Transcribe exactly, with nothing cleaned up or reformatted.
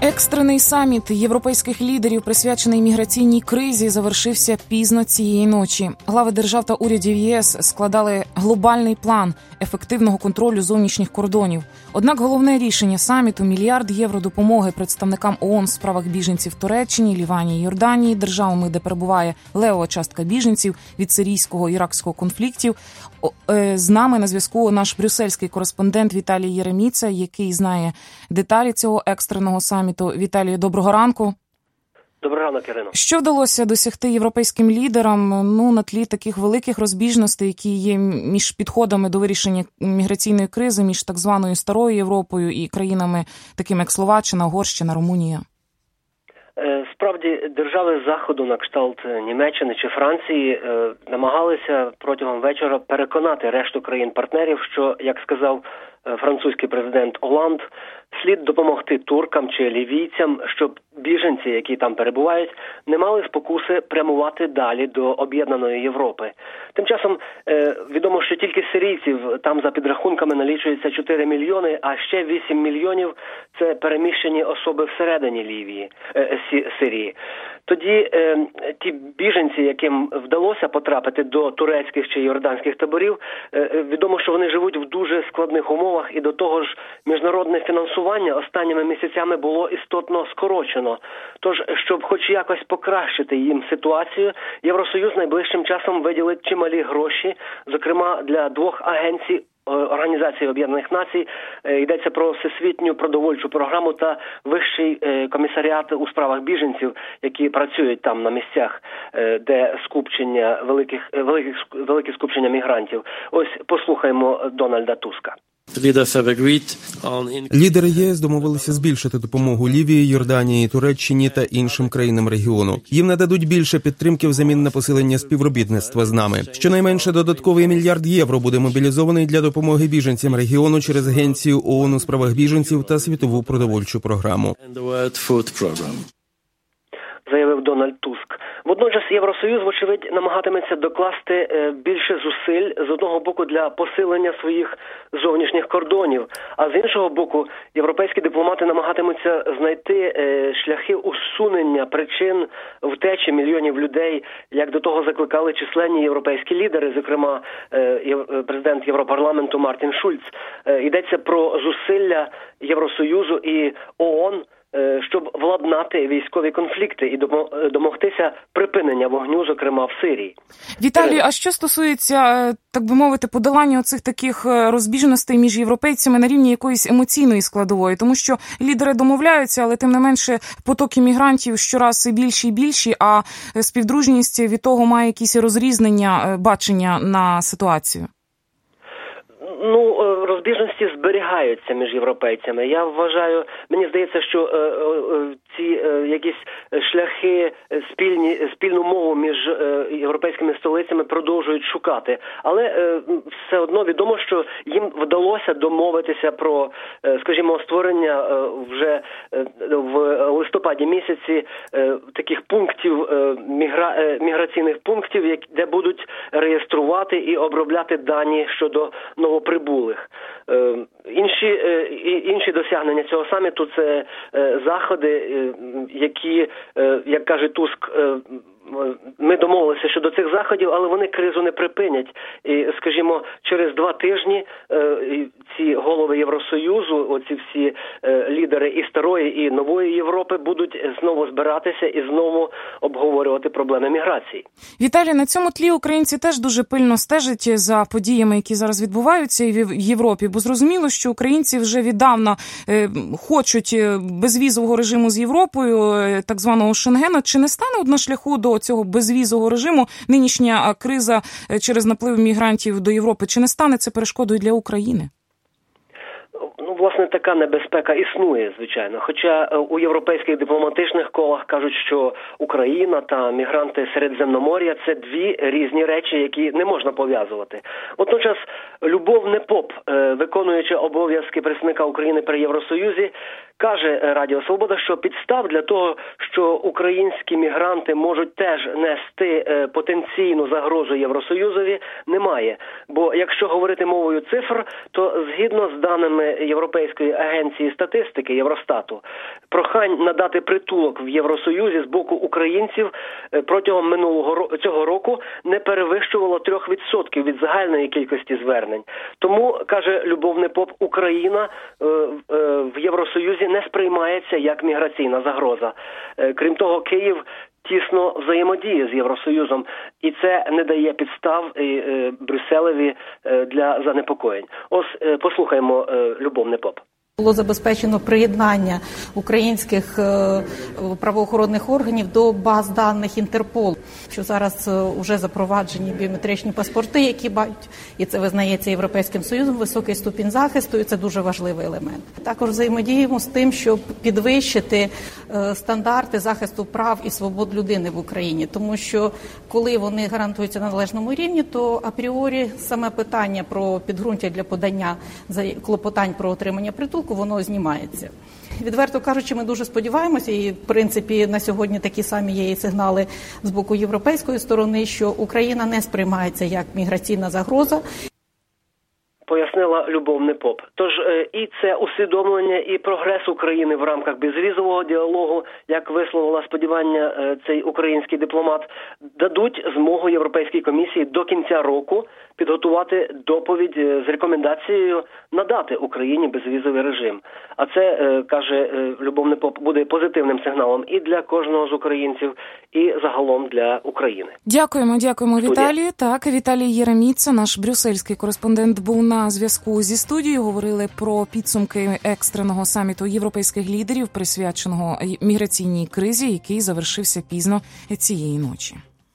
Екстрений саміт європейських лідерів, присвячений міграційній кризі, завершився пізно цієї ночі. Глави держав та урядів ЄС складали глобальний план ефективного контролю зовнішніх кордонів. Однак головне рішення саміту – мільярд євро допомоги представникам ООН в справах біженців в Туреччині, Лівані, Йорданії, державами, де перебуває левова частка біженців від сирійського, іракського конфліктів. З нами на зв'язку наш брюссельський кореспондент Віталій Єреміца, який знає деталі цього екстреного саміту. Віталій, доброго ранку. Доброго ранку, Ірино. Що вдалося досягти європейським лідерам ну, на тлі таких великих розбіжностей, які є між підходами до вирішення міграційної кризи, між так званою Старою Європою і країнами, такими як Словаччина, Угорщина, Румунія? Справді, держави Заходу, на кшталт Німеччини чи Франції, намагалися протягом вечора переконати решту країн-партнерів, що, як сказав французький президент Оланд, слід допомогти туркам чи лівійцям, щоб біженці, які там перебувають, не мали спокуси прямувати далі до об'єднаної Європи. Тим часом е, відомо, що тільки сирійців там за підрахунками налічується чотири мільйони, а ще вісім мільйонів – це переміщені особи всередині Лівії, е, Сирії. Тоді е, ті біженці, яким вдалося потрапити до турецьких чи йорданських таборів, е, відомо, що вони живуть в дуже складних умовах, і до того ж міжнародне фінансування останніми місяцями було істотно скорочено. Тож, щоб хоч якось покращити їм ситуацію, Євросоюз найближчим часом виділить чималі гроші, зокрема для двох агенцій Організації Об'єднаних Націй. Йдеться про Всесвітню продовольчу програму та Вищий комісаріат у справах біженців, які працюють там на місцях, де скупчення великих, великих, велике скупчення мігрантів. Ось послухаємо Дональда Туска. Лідери ЄС домовилися збільшити допомогу Лівії, Йорданії, Туреччині та іншим країнам регіону. Їм нададуть більше підтримки взамін на посилення співробітництва з нами. Щонайменше додатковий мільярд євро буде мобілізований для допомоги біженцям регіону через Агенцію ООН у справах біженців та Світову продовольчу програму. Заявив Дональд Туск. Водночас Євросоюз, вочевидь, намагатиметься докласти більше зусиль з одного боку для посилення своїх зовнішніх кордонів, а з іншого боку європейські дипломати намагатимуться знайти шляхи усунення причин втечі мільйонів людей, як до того закликали численні європейські лідери, зокрема президент Європарламенту Мартін Шульц. Йдеться про зусилля Євросоюзу і ООН, щоб владнати військові конфлікти і домогтися припинення вогню, зокрема в Сирії. Віталій, а що стосується, так би мовити, подолання оцих таких розбіжностей між європейцями на рівні якоїсь емоційної складової? Тому що лідери домовляються, але тим не менше потоки мігрантів щораз більші і більші, а співдружність від того має якісь розрізнення бачення на ситуацію. Ну, розбіжності зберігаються між європейцями. Я вважаю, мені здається, що е, е, ці е, якісь шляхи, спільні, спільну мову між е, європейськими столицями продовжують шукати. Але е, все одно відомо, що їм вдалося домовитися про, е, скажімо, створення е, вже е, в листопаді місяці е, таких пунктів, е, мігра, е, міграційних пунктів, які, де будуть реєструвати і обробляти дані щодо новоприбулих. Е, інші, е, інші досягнення цього саміту – це е, заходи, е, які, е, як каже Туск, е, ми домовилися щодо цих заходів, але вони кризу не припинять. І, скажімо, через два тижні е, ці голови Євросоюзу, оці всі е, лідери і старої, і нової Європи будуть знову збиратися і знову обговорювати проблеми міграції. Віталій, на цьому тлі українці теж дуже пильно стежать за подіями, які зараз відбуваються в Європі, бо зрозуміло, що українці вже віддавна е, хочуть безвізового режиму з Європою, е, так званого Шенгену. Чи не стане на шляху до цього безвізового режиму нинішня криза через наплив мігрантів до Європи? Чи не стане це перешкодою для України? Ну, власне, така небезпека існує, звичайно. Хоча у європейських дипломатичних колах кажуть, що Україна та мігранти Середземномор'я – це дві різні речі, які не можна пов'язувати. Водночас, Любов Непоп, виконуючи обов'язки представника України при Євросоюзі, Каже Радіо Свобода, що підстав для того, що українські мігранти можуть теж нести потенційну загрозу Євросоюзові, немає. Бо якщо говорити мовою цифр, то згідно з даними Європейської агенції статистики Євростату, прохань надати притулок в Євросоюзі з боку українців протягом минулого цього року не перевищувало трьох відсотків від загальної кількості звернень. Тому, каже Любов Непоп, Україна в Євросоюзі не сприймається як міграційна загроза. Крім того, Київ тісно взаємодіє з Євросоюзом, і це не дає підстав Брюсселеві для занепокоєнь. Ось послухаємо Любов Непоп. Було забезпечено приєднання українських правоохоронних органів до баз даних Інтерполу, що зараз вже запроваджені біометричні паспорти, які мають, і це визнається Європейським Союзом, високий ступінь захисту, і це дуже важливий елемент. Також взаємодіємо з тим, щоб підвищити стандарти захисту прав і свобод людини в Україні, тому що коли вони гарантуються на належному рівні, то апріорі саме питання про підґрунтя для подання клопотань про отримання притулку воно знімається. Відверто кажучи, ми дуже сподіваємося, і в принципі на сьогодні такі самі є і сигнали з боку європейської сторони, що Україна не сприймається як міграційна загроза. Пояснила Любов Непоп. Тож і це усвідомлення, і прогрес України в рамках безвізового діалогу, як висловила сподівання цей український дипломат, дадуть змогу Європейській комісії до кінця року підготувати доповідь з рекомендацією надати Україні безвізовий режим. А це, каже Любов Непоп, буде позитивним сигналом і для кожного з українців, і загалом для України. Дякуємо, дякуємо, Віталію. Так, Віталій Єреміца, наш брюссельський кореспондент, був на зв'язку зі студією. Говорили про підсумки екстреного саміту європейських лідерів, присвяченого міграційній кризі, який завершився пізно цієї ночі.